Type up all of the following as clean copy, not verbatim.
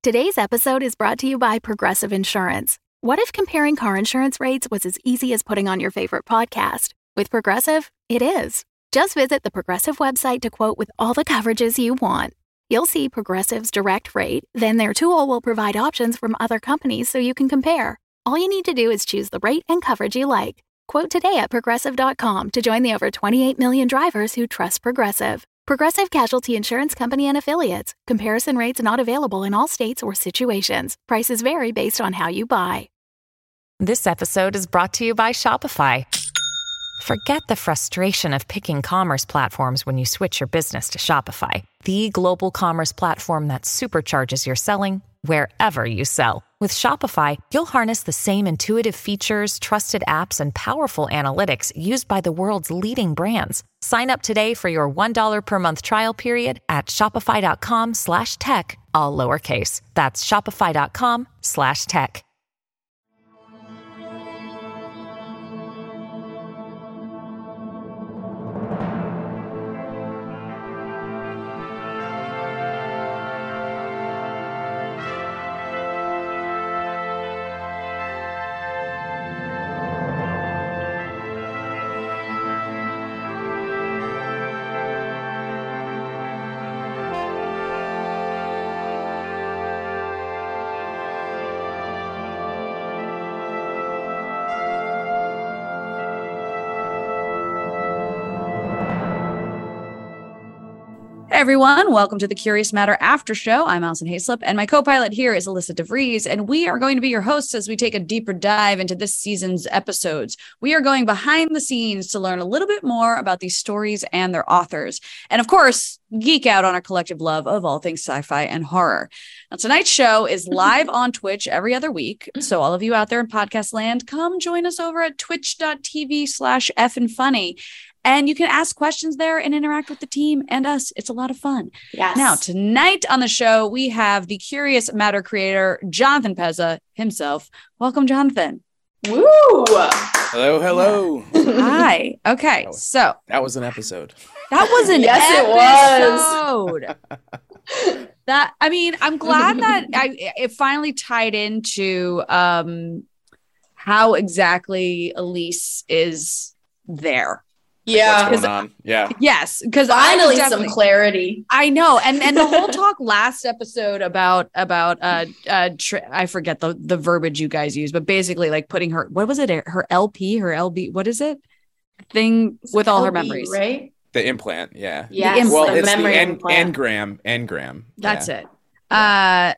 Today's episode is brought to you by Progressive Insurance. What if comparing car insurance rates was as easy as putting on your favorite podcast? With Progressive, it is. Just visit the Progressive website to quote with all the coverages you want. You'll see Progressive's direct rate, then their tool will provide options from other companies so you can compare. All you need to do is choose the rate and coverage you like. Quote today at Progressive.com to join the over 28 million drivers who trust Progressive. Progressive Casualty Insurance Company and Affiliates. Comparison rates not available in all states or situations. Prices vary based on how you buy. This episode is brought to you by Shopify. Forget the frustration of picking commerce platforms when you switch your business to Shopify, the global commerce platform that supercharges your selling wherever you sell. With Shopify, you'll harness the same intuitive features, trusted apps, and powerful analytics used by the world's leading brands. Sign up today for your $1 per month trial period at shopify.com/tech, all lowercase. That's shopify.com/tech. Everyone, welcome to the Curious Matter After Show. I'm Allison Hayslip, and my co-pilot here is Alyssa DeVries, and we are going to be your hosts as we take a deeper dive into this season's episodes. We are going behind the scenes to learn a little bit more about these stories and their authors, and of course, geek out on our collective love of all things sci-fi and horror. Now, tonight's show is live on Twitch every other week, so all of you out there in podcast land, come join us over at twitch.tv/effandfunny. And you can ask questions there and interact with the team and us. It's a lot of fun. Yes. Now, tonight on the show, we have the Curious Matter creator, Jonathan Pezza himself. Welcome, Jonathan. Woo! Hello, hello. Hi. Okay, so that was an episode. that was an Yes, episode. I'm glad that it finally tied into how exactly Elise is there. Yeah. What's going on? Yeah. Yes, because Finally some clarity. I know, and the whole talk last episode about I forget the verbiage you guys use, but basically like putting her, what was it, her LP, her LB, what is it, thing with all her LB, memories, right? The implant, yeah. Yes, Well, the it's memory the implant. engram. That's yeah. it. I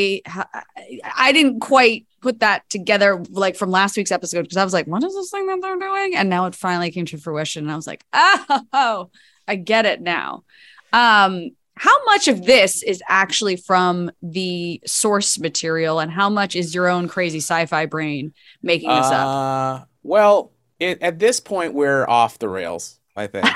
didn't quite put that together like from last week's episode because I was like, what is this thing that they're doing? And now it finally came to fruition, and I was like, oh, I get it now. How much of this is actually from the source material, and how much is your own crazy sci-fi brain making this up? Well, at this point, we're off the rails, I think.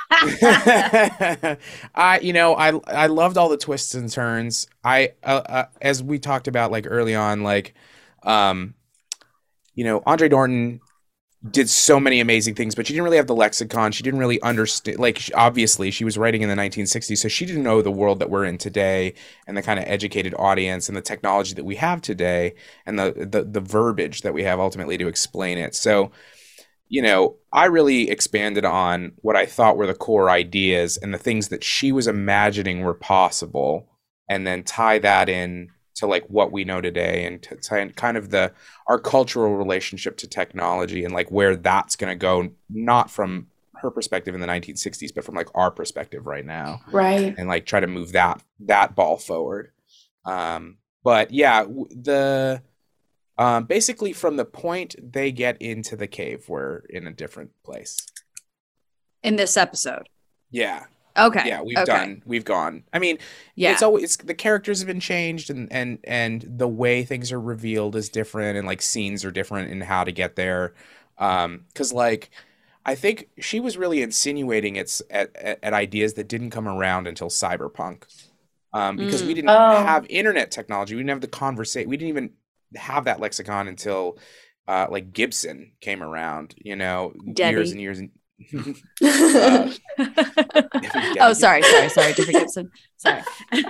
I loved all the twists and turns. As we talked about like early on, like, Andre Norton did so many amazing things, but she didn't really have the lexicon. She didn't really understand, like, obviously she was writing in the 1960s, so she didn't know the world that we're in today and the kind of educated audience and the technology that we have today and the verbiage that we have ultimately to explain it. So, I really expanded on what I thought were the core ideas and the things that she was imagining were possible, and then tie that in to like what we know today and to tie kind of our cultural relationship to technology and like where that's going to go, not from her perspective in the 1960s, but from like our perspective right now. Right. And like try to move that ball forward. But yeah, basically from the point they get into the cave, we're in a different place. In this episode. Yeah. Okay. Yeah, we've gone. I mean, yeah, it's always the characters have been changed and the way things are revealed is different and like scenes are different in how to get there. Because like I think she was really insinuating at ideas that didn't come around until Cyberpunk. Because we didn't have internet technology. We didn't have the conversation. We didn't even have that lexicon until like Gibson came around, Debbie. years and years. Oh, sorry, Jeffrey Gibson. Sorry.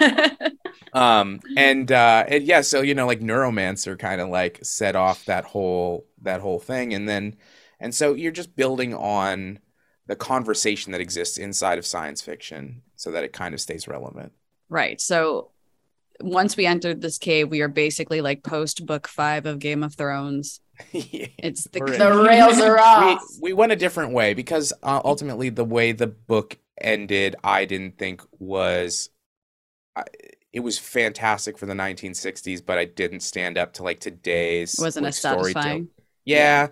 And yeah, so like Neuromancer kind of like set off that whole thing, and so you're just building on the conversation that exists inside of science fiction so that it kind of stays relevant. Right. So once we entered this cave, we are basically like post book 5 of Game of Thrones. Yeah. It's the rails are off. We went a different way because ultimately the way the book ended, I didn't think was. It was fantastic for the 1960s, but I didn't stand up to like today's. Wasn't as satisfying. Yeah,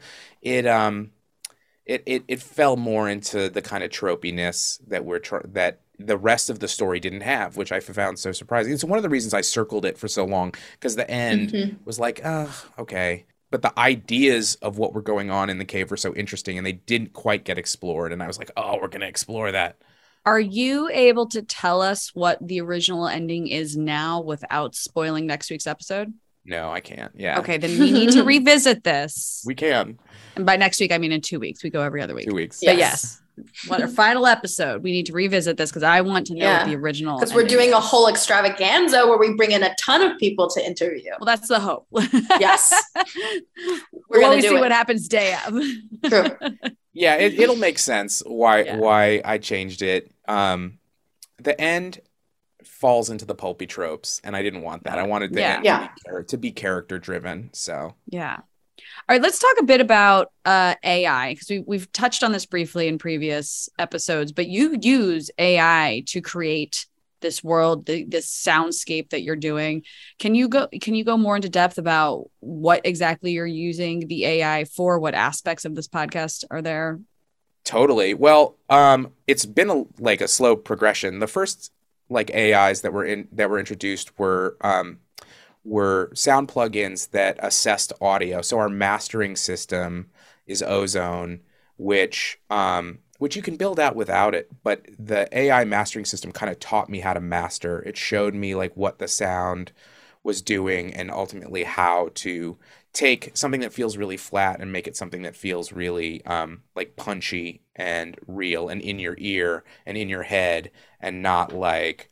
it fell more into the kind of tropiness that the rest of the story didn't have, which I found so surprising. It's one of the reasons I circled it for so long, because the end was like, okay. But the ideas of what were going on in the cave were so interesting, and they didn't quite get explored. And I was like, oh, we're going to explore that. Are you able to tell us what the original ending is now without spoiling next week's episode? No, I can't. Yeah. Okay, then we need to revisit this. We can. And by next week, I mean in 2 weeks. We go every other week. 2 weeks. But yes, what our final episode, we need to revisit this because I want to know what the original. Because we're doing a whole extravaganza where we bring in a ton of people to interview. Well, that's the hope. Yes. We're going to see what happens day of. True. Yeah, it'll make sense why I changed it. The end falls into the pulpy tropes, and I didn't want that. I wanted the end to be character driven. So yeah. All right, let's talk a bit about AI, because we've touched on this briefly in previous episodes, but you use AI to create this world, this soundscape that you're doing. Can you go more into depth about what exactly you're using the AI for? What aspects of this podcast are there? Totally. Well, it's been a slow progression. The first AIs that were introduced were sound plugins that assessed audio. So our mastering system is Ozone, which you can build out without it. But the AI mastering system kind of taught me how to master. It showed me what the sound was doing, and ultimately how to take something that feels really flat and make it something that feels really punchy and real and in your ear and in your head, and not like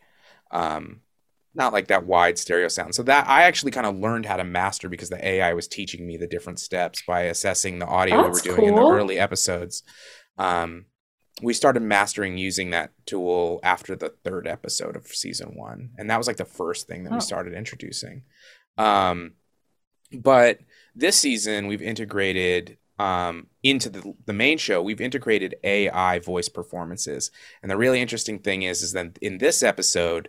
that wide stereo sound. So that I actually kind of learned how to master because the AI was teaching me the different steps by assessing the audio we were doing in the early episodes. We started mastering using that tool after the 3rd episode of season 1. And that was the first thing that we started introducing. But this season we've integrated into the main show, we've integrated AI voice performances. And the really interesting thing is that in this episode,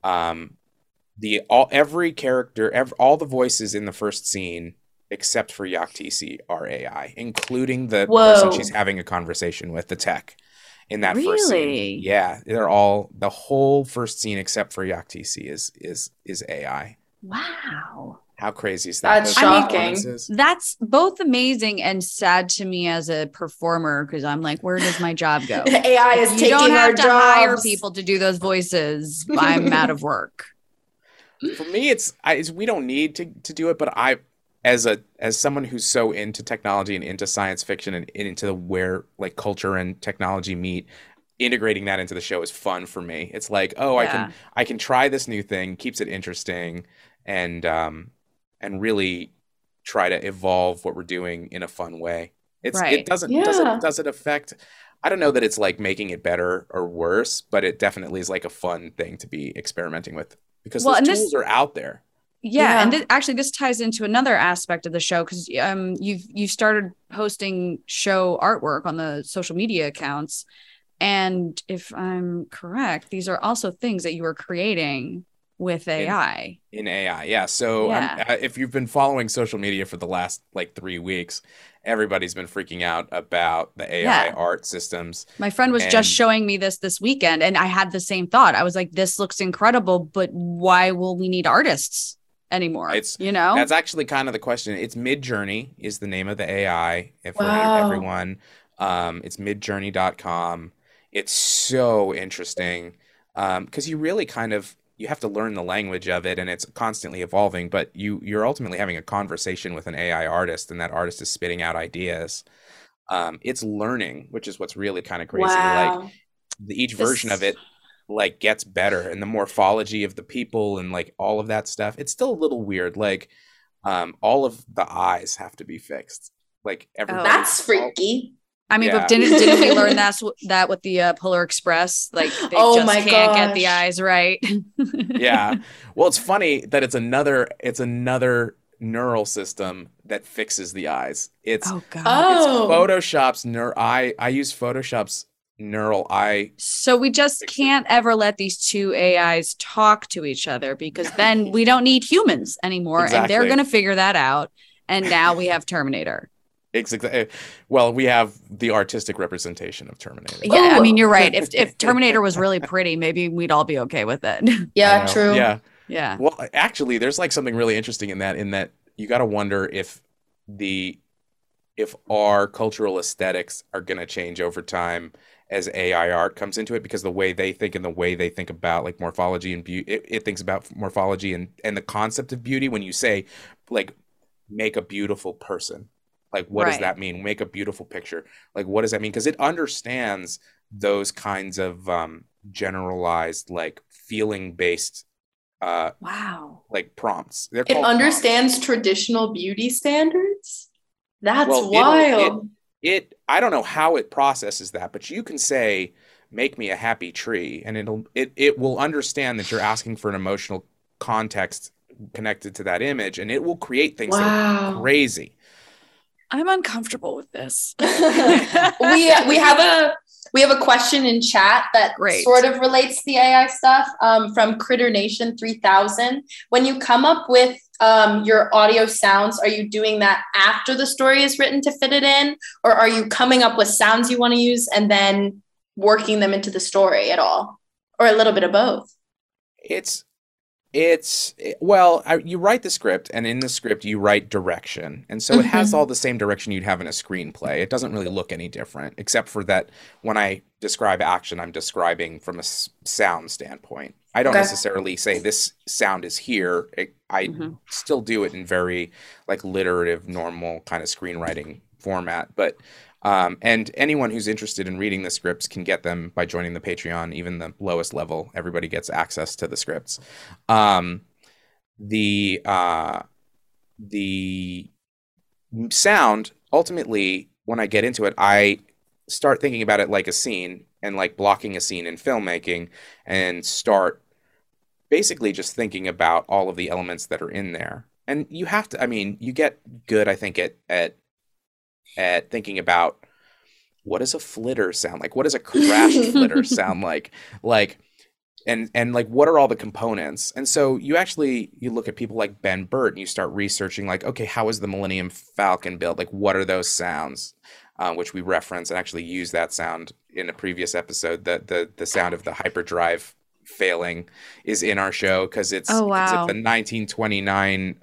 every character, all the voices in the first scene, except for Yaktisi, are AI, including the person she's having a conversation with, the tech, in that first scene. Yeah, they're all, the whole first scene except for Yaktisi is AI. Wow. How crazy is that? That's shocking. That's both amazing and sad to me as a performer, because I'm like, where does my job go? AI is taking our jobs. You don't have to hire people to do those voices. I'm out of work. For me, it's we don't need to do it, but I, as someone who's so into technology and into science fiction and into where culture and technology meet, integrating that into the show is fun for me. It's I can try this new thing, keeps it interesting, and really try to evolve what we're doing in a fun way. It does it affect, I don't know that it's making it better or worse, but it definitely is a fun thing to be experimenting with, because those tools are out there. Yeah. And this ties into another aspect of the show, because you've started posting show artwork on the social media accounts. And if I'm correct, these are also things that you are creating with AI. In AI, yeah. So if you've been following social media for the last 3 weeks, everybody's been freaking out about the AI art systems. My friend was just showing me this weekend, and I had the same thought. I was like, this looks incredible, but why will we need artists anymore? That's actually kind of the question. It's Midjourney is the name of the AI for everyone. It's midjourney.com. It's so interesting because you really you have to learn the language of it, and it's constantly evolving, but you're ultimately having a conversation with an AI artist, and that artist is spitting out ideas. it's learning, which is what's really kind of crazy. Wow. Like each version of it like gets better, and the morphology of the people and like all of that stuff. It's still a little weird. Like all of the eyes have to be fixed. Like everybody. That's freaky. I mean, Yeah. but didn't we learn that with the Polar Express? Like they Oh just my can't get the gosh. eyes right. Yeah. Well, it's funny that it's another neural system that fixes the eyes. It's Oh god. Oh. Photoshop's I use Photoshop's neural eye. So we just can't ever let these two AIs talk to each other, because then we don't need humans anymore, and they're Exactly. going to figure that out. And now we have Terminator. Well, we have the artistic representation of Terminator. Yeah, I Oh. mean, you're right. If Terminator was really pretty, maybe we'd all be okay with it. I Yeah, know. true. Yeah. Yeah. Well, actually, there's like something really interesting in that you got to wonder if our cultural aesthetics are going to change over time as AI art comes into it, because the way they think and the way they think about like morphology and beauty, it thinks about morphology and the concept of beauty. When you say like make a beautiful person, like what does Right. that mean? Make a beautiful picture. Like what does that mean? Because it understands those kinds of generalized like feeling based Wow. like prompts. They're It called understands traditional beauty standards. That's Well, wild. I don't know how it processes that, but you can say, make me a happy tree, and it will understand that you're asking for an emotional context connected to that image, and it will create things that are Wow. crazy. I'm uncomfortable with this. we have a question in chat that Great. sort of relates to the AI stuff from Critter Nation 3000. When you come up with your audio sounds, are you doing that after the story is written to fit it in, or are you coming up with sounds you want to use and then working them into the story at all, or a little bit of both? You write the script, and in the script you write direction, and so it has all the same direction you'd have in a screenplay. It doesn't really look any different, except for that when I describe action, I'm describing from a sound standpoint. I don't Okay. necessarily say this sound is here. I still do it in very like literative, normal kind of screenwriting format, but and anyone who's interested in reading the scripts can get them by joining the Patreon. Even the lowest level, everybody gets access to the scripts. The sound, ultimately, when I get into it, I start thinking about it like a scene and like blocking a scene in filmmaking, and start basically just thinking about all of the elements that are in there. And you have to, I mean, you get good, I think, at thinking about what does a flitter sound like? What does a crashed flitter sound like? And like what are all the components? And so you look at people like Ben Burtt and you start researching like, okay, how is the Millennium Falcon built? Like what are those sounds? Which we reference and actually use that sound in a previous episode. The sound of the hyperdrive failing is in our show because it's Oh, wow. it's the 1929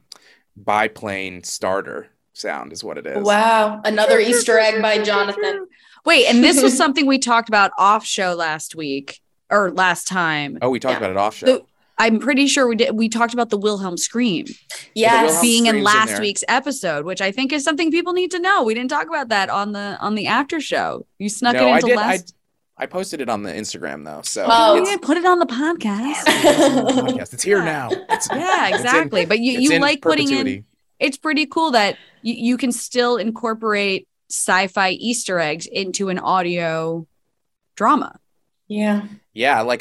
biplane starter sound is what it is. Wow. Another Easter egg by Jonathan. Wait, and this was something we talked about off show last week or last time. Oh, we talked Yeah. about it off show. The- I'm pretty sure we did. We talked about the Wilhelm scream Yes. Wilhelm being in scream's in last there. week's episode, which I think is something people need to know. We didn't talk about that on the after show. You snuck it No, I into did. last. I posted it on the Instagram though, so Oh. You it's, didn't put it on the podcast. podcast. It's here now. It's, Yeah, it's in- exactly. But it's you in like putting in. perpetuity. It's pretty cool that you can still incorporate sci-fi Easter eggs into an audio drama. Yeah. Yeah, like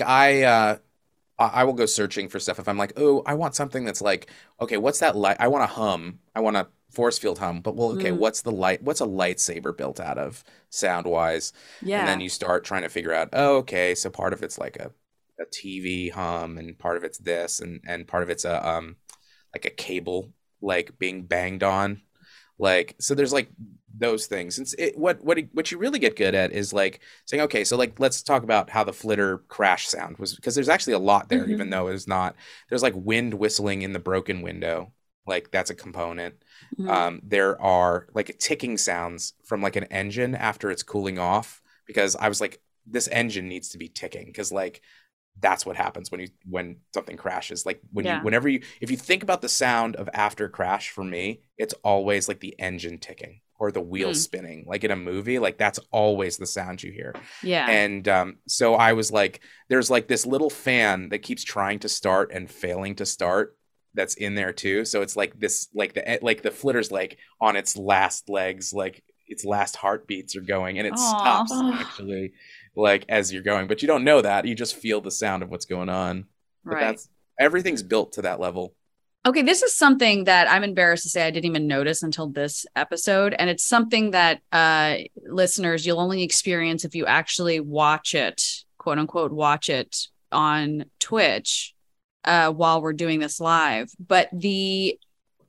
I will go searching for stuff if I'm like, oh, I want something that's like, okay, what's that light? I want a hum. I want a force field hum. But well, okay, what's a lightsaber built out of sound wise? Yeah. And then you start trying to figure out, oh, okay, so part of it's like a TV hum, and part of it's this, and part of it's a like a cable like being banged on. Like, so there's like those things. What you really get good at is like saying, okay, so like let's talk about how the flitter crash sound was, because there's actually a lot there, even though it's not. There's like wind whistling in the broken window, like that's a component. There are like ticking sounds from like an engine after it's cooling off, because I was like, this engine needs to be ticking, because like that's what happens when something crashes. Like if you think about the sound of after crash, for me, it's always like the engine ticking. or the wheels spinning. Like in a movie, like that's always the sound you hear. Yeah. And so I was like, there's like this little fan that keeps trying to start and failing to start that's in there too. So it's like this, like the flitter's like on its last legs, like its last heartbeats are going, and it stops actually like as you're going, but you don't know that. You just feel the sound of what's going on. But that's everything's built to that level. Okay, this is something that I'm embarrassed to say I didn't even notice until this episode. And it's something that listeners, you'll only experience if you actually watch it, quote unquote, watch it on Twitch while we're doing this live. But the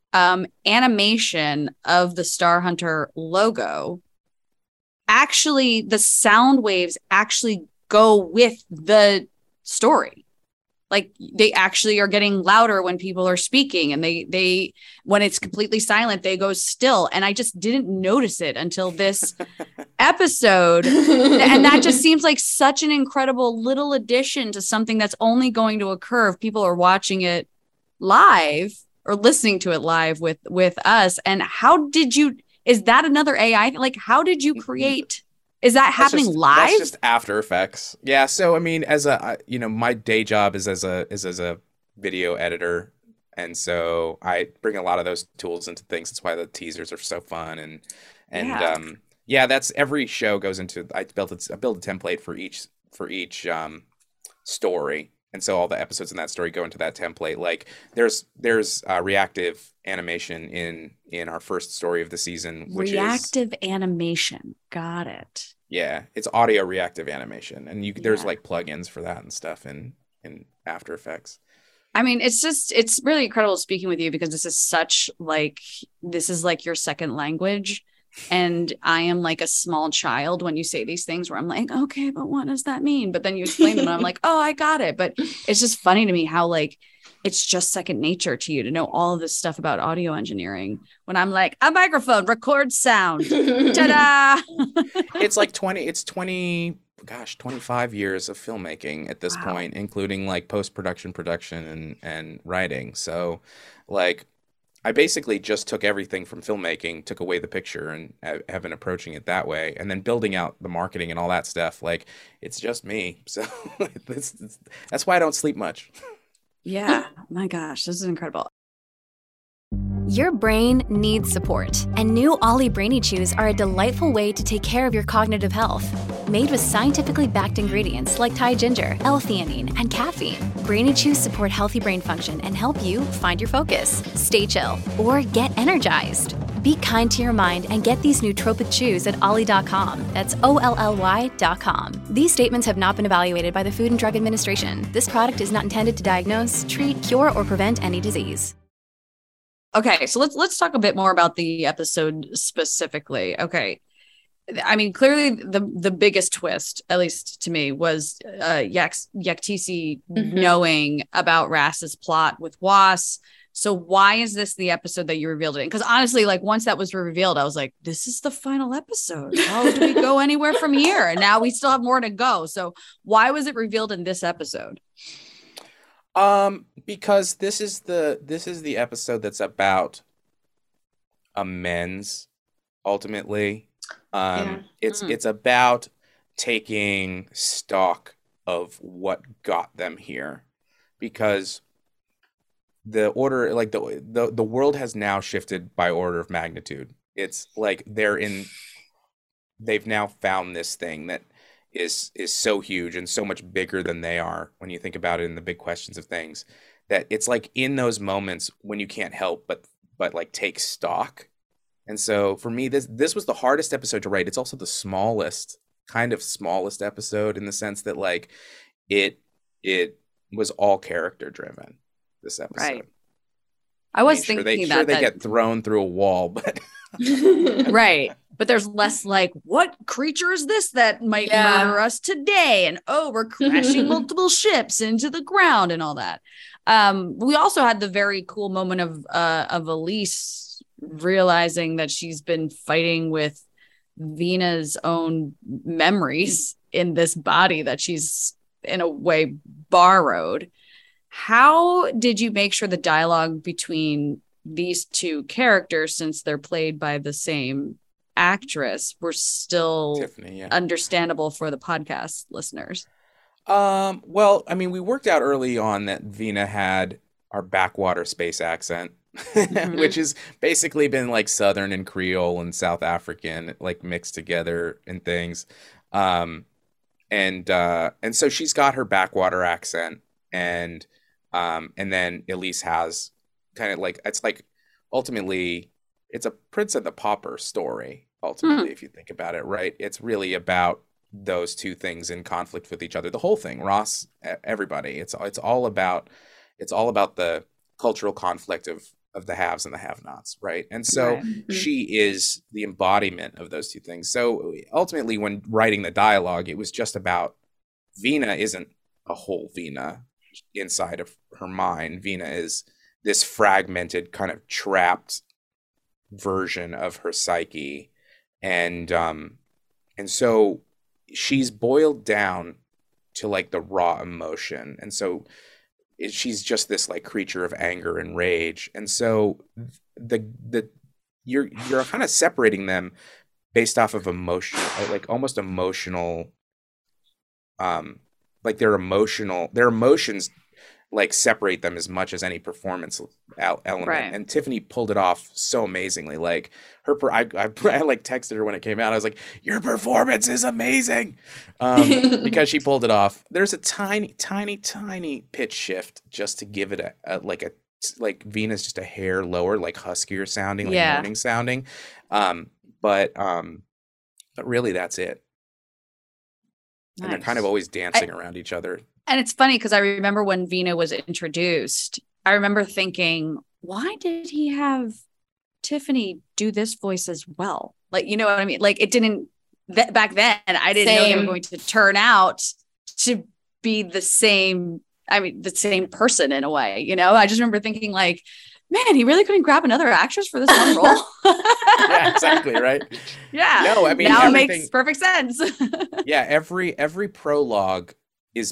animation of the Star Hunter logo, actually, the sound waves actually go with the story. Like they actually are getting louder when people are speaking, and they when it's completely silent, they go still. And I just didn't notice it until this episode. And that just seems like such an incredible little addition to something that's only going to occur if people are watching it live or listening to it live with us. And how did you, is that another AI? Like, how did you create? Is that happening live? That's just After Effects. Yeah. So, I mean, as a, my day job is as a video editor. And so I bring a lot of those tools into things. That's why the teasers are so fun. And that's every show goes into, I build a template for each story. And so all the episodes in that story go into that template. Like there's reactive animation in our first story of the season, which reactive animation. Got it. Yeah, it's audio reactive animation, and there's like plugins for that and stuff in After Effects. I mean, it's really incredible speaking with you, because this is like your second language. And I am like a small child when you say these things where I'm like, okay, but what does that mean? But then you explain them and I'm like, oh, I got it. But it's just funny to me how like it's just second nature to you to know all of this stuff about audio engineering when I'm like, a microphone records sound. Ta-da! It's 25 years of filmmaking at this point, including like post-production, production and writing. So like I basically just took everything from filmmaking, took away the picture, and have been approaching it that way. And then building out the marketing and all that stuff. Like, it's just me. So that's why I don't sleep much. Yeah. My gosh, this is incredible. Your brain needs support, and new Ollie Brainy Chews are a delightful way to take care of your cognitive health. Made with scientifically backed ingredients like Thai ginger, L-theanine, and caffeine, Brainy Chews support healthy brain function and help you find your focus, stay chill, or get energized. Be kind to your mind and get these nootropic chews at ollie.com. That's OLLY.com. These statements have not been evaluated by the Food and Drug Administration. This product is not intended to diagnose, treat, cure, or prevent any disease. Okay, so let's talk a bit more about the episode specifically. Okay, I mean, clearly the biggest twist, at least to me, was Yak-T'si knowing about Rass's plot with Was. So why is this the episode that you revealed it in? Because honestly, like once that was revealed, I was like, this is the final episode. How do we go anywhere from here? And now we still have more to go. So why was it revealed in this episode? Because this is the episode that's about amends, ultimately. It's about taking stock of what got them here, because the order, like the world has now shifted by order of magnitude. It's like they've now found this thing that is so huge and so much bigger than they are when you think about it in the big questions of things, that it's like in those moments when you can't help but like take stock. And so for me, this was the hardest episode to write. It's also the smallest episode in the sense that like it was all character driven, this episode. Right. I was thinking they get thrown through a wall, but right. But there's less like, what creature is this that might murder us today? And we're crashing multiple ships into the ground and all that. We also had the very cool moment of Elise realizing that she's been fighting with Vina's own memories in this body that she's in a way borrowed. How did you make sure the dialogue between these two characters, since they're played by the same actress were still Tiffany, yeah. understandable for the podcast listeners? Well, I mean, we worked out early on that Vina had our backwater space accent, which has basically been like Southern and Creole and South African, like mixed together and things. And so she's got her backwater accent, and then Elise has kind of like, it's like ultimately it's a Prince and the Pauper story, ultimately, if you think about it, right? It's really about those two things in conflict with each other. The whole thing, Ross, everybody, it's all about the cultural conflict of the haves and the have-nots, right? And so she is the embodiment of those two things. So ultimately, when writing the dialogue, it was just about Vina isn't a whole Vina inside of her mind. Vina is this fragmented, kind of trapped version of her psyche, and so she's boiled down to like the raw emotion, and so she's just this like creature of anger and rage, and so you're kind of separating them based off of emotion, like almost emotional, like their emotions like separate them as much as any performance element. Right. And Tiffany pulled it off so amazingly. Like I like texted her when it came out. I was like, your performance is amazing. Because she pulled it off. There's a tiny pitch shift just to give it like Vina's just a hair lower, like huskier sounding, like moaning sounding. But really that's it. Nice. And they're kind of always dancing around each other. And it's funny because I remember when Vina was introduced, I remember thinking, why did he have Tiffany do this voice as well? Like, you know what I mean? Like it didn't, back then, I didn't know they were going to turn out to be the same person in a way, you know? I just remember thinking like, man, he really couldn't grab another actress for this one role. Yeah, exactly, right? Yeah. No, I mean, now it makes perfect sense. Yeah, every prologue is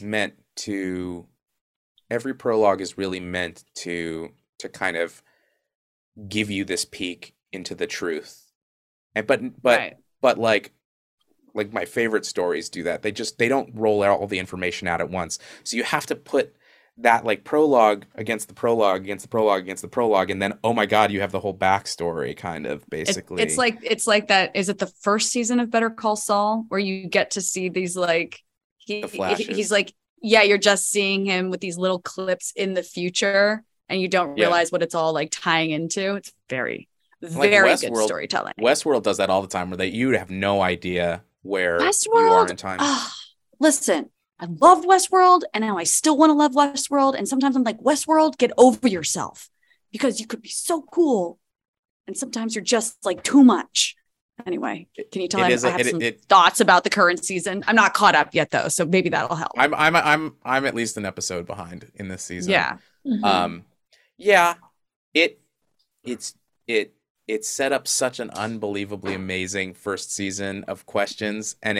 really meant to kind of give you this peek into the truth. And but like my favorite stories do that. They don't roll out all the information out at once. So you have to put that like prologue against the prologue against the prologue against the prologue, and then oh my god, you have the whole backstory kind of basically. It's like that. Is it the first season of Better Call Saul where you get to see these like he's like, yeah, you're just seeing him with these little clips in the future and you don't realize what it's all like tying into. It's very good storytelling. Westworld does that all the time where you have no idea where you are in time. Listen, I loved Westworld and now I still want to love Westworld. And sometimes I'm like, Westworld, get over yourself because you could be so cool. And sometimes you're just like too much. Anyway, can you tell I have some thoughts about the current season? I'm not caught up yet though, so maybe that'll help. I'm at least an episode behind in this season. Yeah. Mm-hmm. It set up such an unbelievably amazing first season of questions, all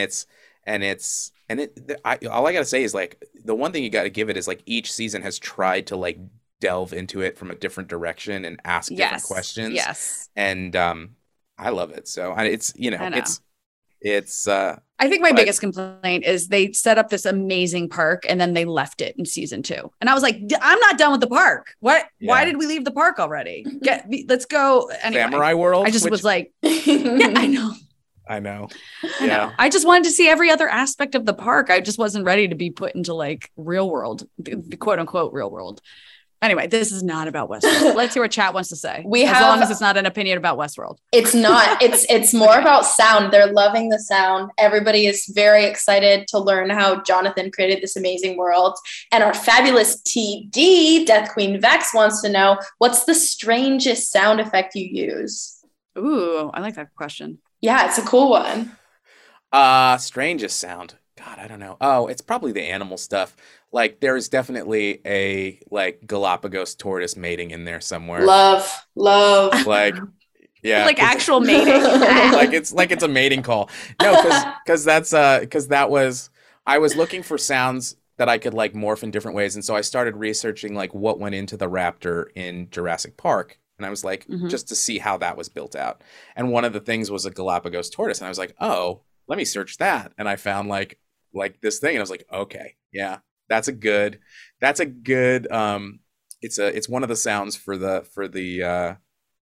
I gotta say is like the one thing you gotta give it is like each season has tried to like delve into it from a different direction and ask different questions. Yes. And I love it. So it's, it's I think my biggest complaint is they set up this amazing park and then they left it in season 2. And I was like, I'm not done with the park. What? Yeah. Why did we leave the park already? Let's go. Anyway, Samurai World. I just was like, yeah, I know. I know. I just wanted to see every other aspect of the park. I just wasn't ready to be put into like real world, the quote unquote real world. Anyway, this is not about Westworld. Let's hear what chat wants to say. As long as it's not an opinion about Westworld. It's not. It's more about sound. They're loving the sound. Everybody is very excited to learn how Jonathan created this amazing world. And our fabulous TD, Death Queen Vex, wants to know, what's the strangest sound effect you use? Ooh, I like that question. Yeah, it's a cool one. Strangest sound. God, I don't know. Oh, it's probably the animal stuff. Like there's definitely a like Galapagos tortoise mating in there somewhere. Love. Like, yeah. Like actual mating. like it's a mating call. No, because I was looking for sounds that I could like morph in different ways. And so I started researching like what went into the raptor in Jurassic Park. And I was like, Mhm. just to see how that was built out. And one of the things was a Galapagos tortoise. And I was like, oh, let me search that. And I found like this thing. And I was like, okay, yeah, that's a good, it's one of the sounds for the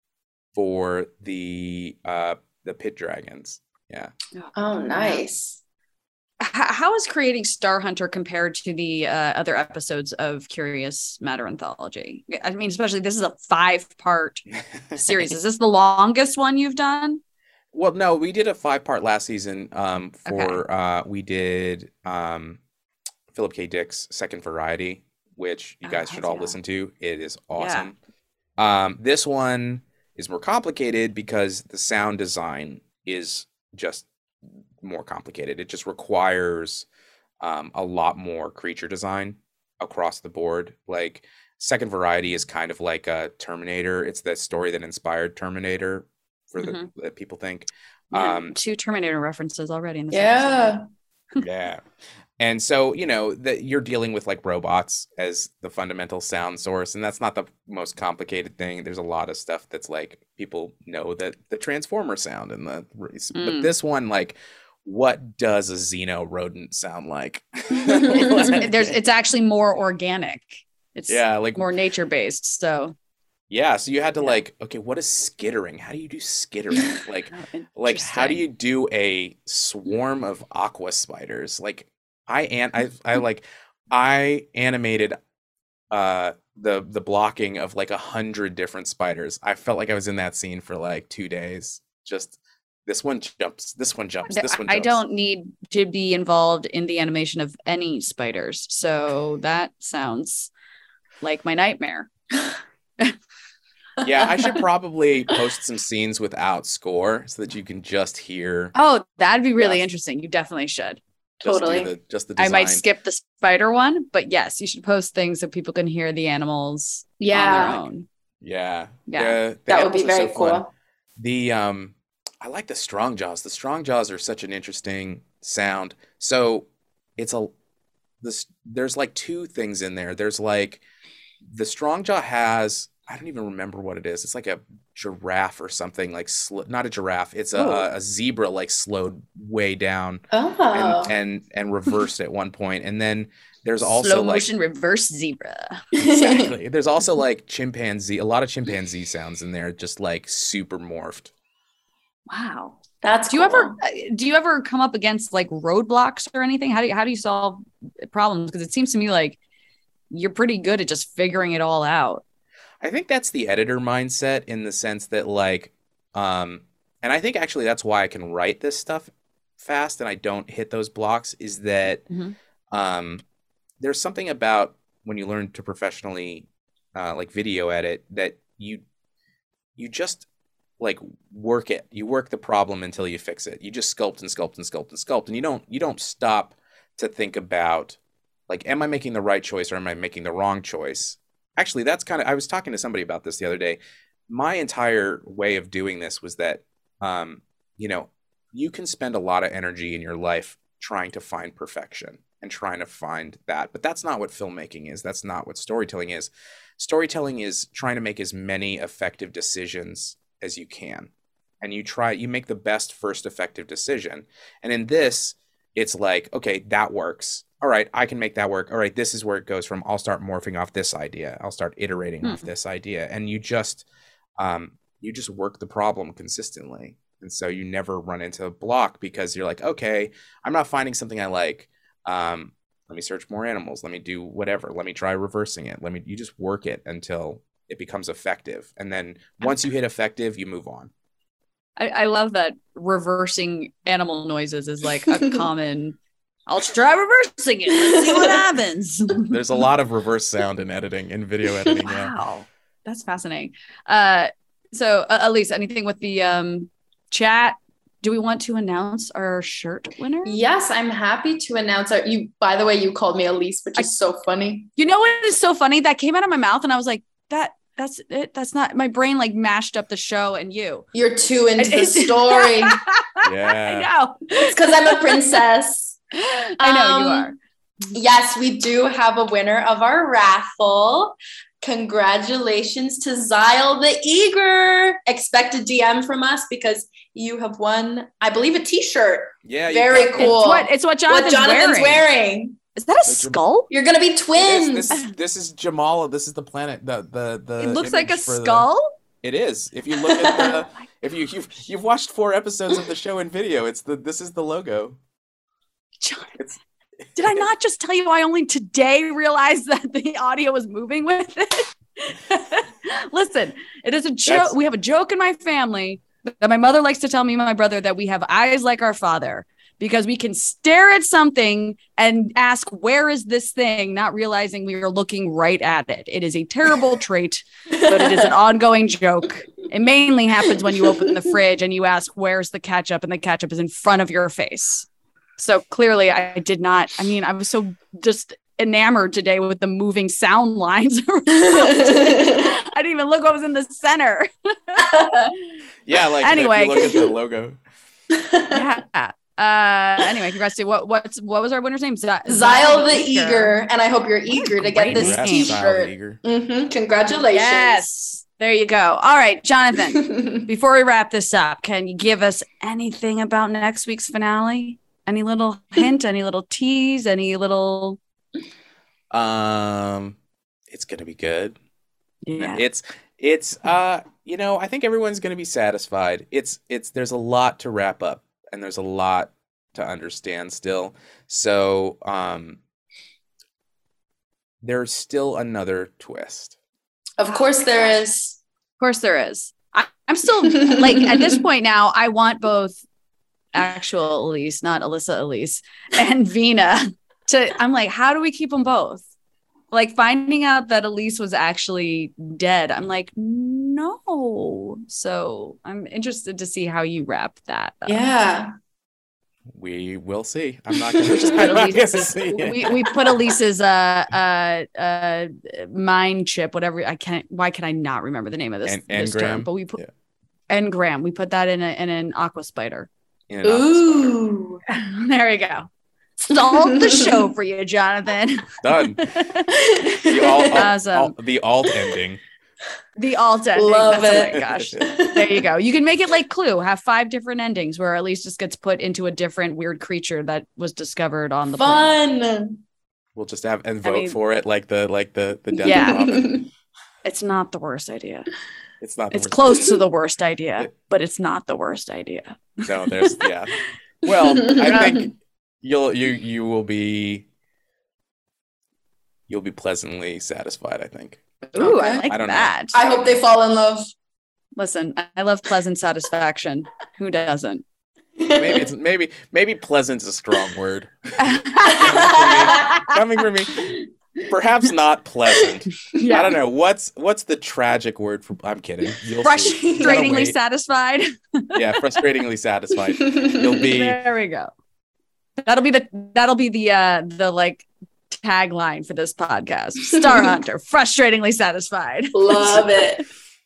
pit dragons. Yeah. Oh, nice. How is creating Star Hunter compared to the other episodes of Curious Matter Anthology? I mean, especially this is a 5-part series. Is this the longest one you've done? Well, no, we did a 5-part last season. We did Philip K. Dick's Second Variety, which you guys should all listen to. It is awesome. This one is more complicated because the sound design is just more complicated. It just requires a lot more creature design across the board. Like Second Variety is kind of like a Terminator. It's the story that inspired Terminator for the people think. Yeah, 2 Terminator references already in this Yeah. episode. Yeah. And so, that you're dealing with like robots as the fundamental sound source, and that's not the most complicated thing. There's a lot of stuff that's like people know that the Transformer sound and but this one, like, what does a Xeno rodent sound like? It's actually more organic. It's like more nature based. So so you had to like, okay, what is skittering? How do you do skittering? Like how do you do a swarm of aqua spiders? Like I animated the blocking of like 100 different spiders. I felt like I was in that scene for like 2 days. Just this one jumps, this one jumps, this one jumps. I don't need to be involved in the animation of any spiders. So that sounds like my nightmare. Yeah, I should probably post some scenes without score so that you can just hear. Oh, that'd be really interesting. You definitely should. Totally. Just the design. I might skip the spider one, but yes, you should post things so people can hear the animals on their own. Yeah. That would be very cool. Fun. I like the strong jaws. The strong jaws are such an interesting sound. So there's like 2 things in there. There's like the strong jaw has, I don't even remember what it is. It's like a giraffe or something, like not a giraffe. It's a zebra, like slowed way down and reversed at one point. And then there's also slow motion reverse zebra. Exactly. There's also like a lot of chimpanzee sounds in there, just like super morphed. Wow. That's do you ever come up against like roadblocks or anything? How do you solve problems? Because it seems to me like you're pretty good at just figuring it all out. I think that's the editor mindset in the sense that like, and I think actually that's why I can write this stuff fast and I don't hit those blocks is that there's something about when you learn to professionally like video edit that you just like work it. You work the problem until you fix it. You just sculpt and sculpt and sculpt and sculpt, and you don't stop to think about like, am I making the right choice or am I making the wrong choice? Actually, that's I was talking to somebody about this the other day. My entire way of doing this was that, you can spend a lot of energy in your life trying to find perfection and trying to find that, but that's not what filmmaking is. That's not what storytelling is. Storytelling is trying to make as many effective decisions as you can. And you make the best first effective decision. And in this, it's like, okay, that works. All right, I can make that work. All right, this is where it goes from. I'll start morphing off this idea. I'll start iterating off this idea. And you just work the problem consistently. And so you never run into a block because you're like, okay, I'm not finding something I like. Let me search more animals. Let me do whatever. Let me try reversing it. You just work it until it becomes effective. And then once you hit effective, you move on. I love that reversing animal noises is like a common, I'll try reversing it. Let's see what happens. There's a lot of reverse sound in video editing. Wow. That's fascinating. So Elise, anything with the chat? Do we want to announce our shirt winner? Yes, I'm happy to announce by the way, you called me Elise, which is so funny. You know what is so funny? That came out of my mouth and I was like, that's it. That's not, my brain like mashed up the show and you. You're too into the story. Yeah. I know. It's because I'm a princess. I know you are. Yes, we do have a winner of our raffle. Congratulations to Zyle the Eager. Expect a DM from us because you have won, I believe, a t-shirt. Yeah. Very cool. It's what Jonathan's wearing. Is that a skull? You're going to be twins. This is Jamala. This is the planet. The it looks like a skull? It is. If you look at if you've watched 4 episodes of the show in video, this is the logo. Did I not just tell you I only today realized that the audio was moving with it? Listen, it is a joke. We have a joke in my family that my mother likes to tell me and my brother that we have eyes like our father because we can stare at something and ask, where is this thing? Not realizing we are looking right at it. It is a terrible trait, but it is an ongoing joke. It mainly happens when you open the fridge and you ask, where's the ketchup? And the ketchup is in front of your face. So clearly I did not. I mean, I was so just enamored today with the moving sound lines. I didn't even look what was in the center. Yeah, like anyway, if you look at the logo. Yeah. Anyway, congrats to what was our winner's name? Zyle the Eager. And I hope you're eager to get this t-shirt. Congratulations. Yes. There you go. All right, Jonathan, before we wrap this up, can you give us anything about next week's finale? Any little hint, any little tease, any little... It's going to be good. Yeah. It's I think everyone's going to be satisfied. There's a lot to wrap up and there's a lot to understand still. So, there's still another twist. Of course there is. Of course there is. I'm still like at this point now, I want both actual Elise, not Alyssa Elise, and Vina I'm like, how do we keep them both? Like finding out that Elise was actually dead. I'm like, no. So I'm interested to see how you wrap that up. Yeah. We will see. I'm not going to see it. We put Elise's mind chip, whatever. Why can I not remember the name of this term? But we put engram. We put that in an aqua spider. Ooh. There we go. Solved the show for you, Jonathan. Done. Awesome. The alt ending. The alt ending. Love it. Oh my gosh. There you go. You can make it like Clue. Have 5 different endings where Elise just gets put into a different weird creature that was discovered on the plane. We'll just have and vote for it like the death yeah. It's not the worst idea. It's not. It's close to the worst idea, but it's not the worst idea. No, there's Well, I think you'll be pleasantly satisfied, I think. Ooh, I like that. I hope they fall in love. Listen, I love pleasant satisfaction. Who doesn't? Maybe pleasant's a strong word. Coming from me. Perhaps not pleasant. Yeah. I don't know. What's the tragic word for? I'm kidding. Frustratingly satisfied. Yeah, frustratingly satisfied. You'll be. There we go. That'll be the like tagline for this podcast. Star Hunter, frustratingly satisfied. Love it.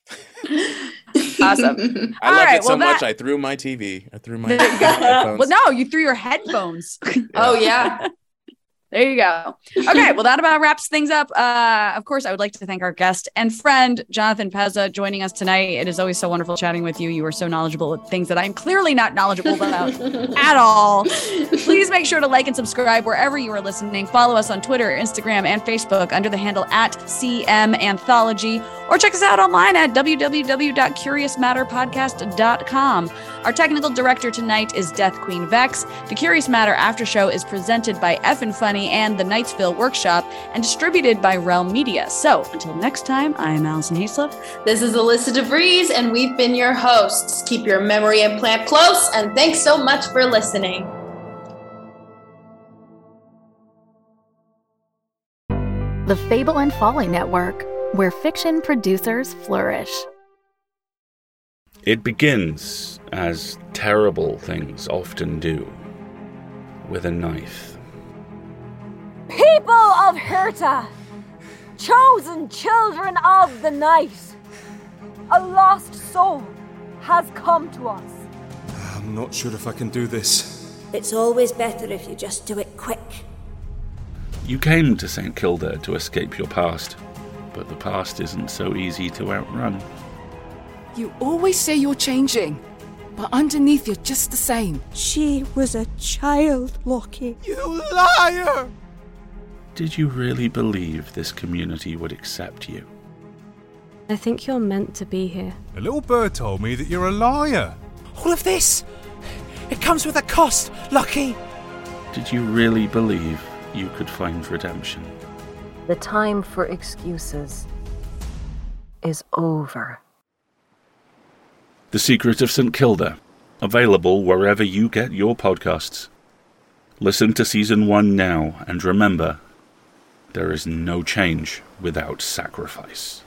Awesome. I loved it so much. I threw my TV. I threw my headphones. Well, no, you threw your headphones. Yeah. Oh yeah. There you go. Okay, well, that about wraps things up. Of course, I would like to thank our guest and friend, Jonathan Pezza, joining us tonight. It is always so wonderful chatting with you. You are so knowledgeable of things that I'm clearly not knowledgeable about at all. Please make sure to like and subscribe wherever you are listening. Follow us on Twitter, Instagram, and Facebook under the handle @CMAnthology, or check us out online at www.curiousmatterpodcast.com. Our technical director tonight is Death Queen Vex. The Curious Matter After Show is presented by Effin' Funny and the Knightsville Workshop and distributed by Realm Media. So until next time, I'm Allison Hayslip. This is Alyssa DeVries, and we've been your hosts. Keep your memory implant close, and thanks so much for listening. The Fable and Folly Network, where fiction producers flourish. It begins, as terrible things often do, with a knife. People of Hirta, chosen children of the night, a lost soul has come to us. I'm not sure if I can do this. It's always better if you just do it quick. You came to St. Kilda to escape your past, but the past isn't so easy to outrun. You always say you're changing, but underneath you're just the same. She was a child, Lockie. You liar! Did you really believe this community would accept you? I think you're meant to be here. A little bird told me that you're a liar. All of this, it comes with a cost, Lockie. Did you really believe you could find redemption? The time for excuses is over. The Secret of St. Kilda, available wherever you get your podcasts. Listen to Season 1 now, and remember, there is no change without sacrifice.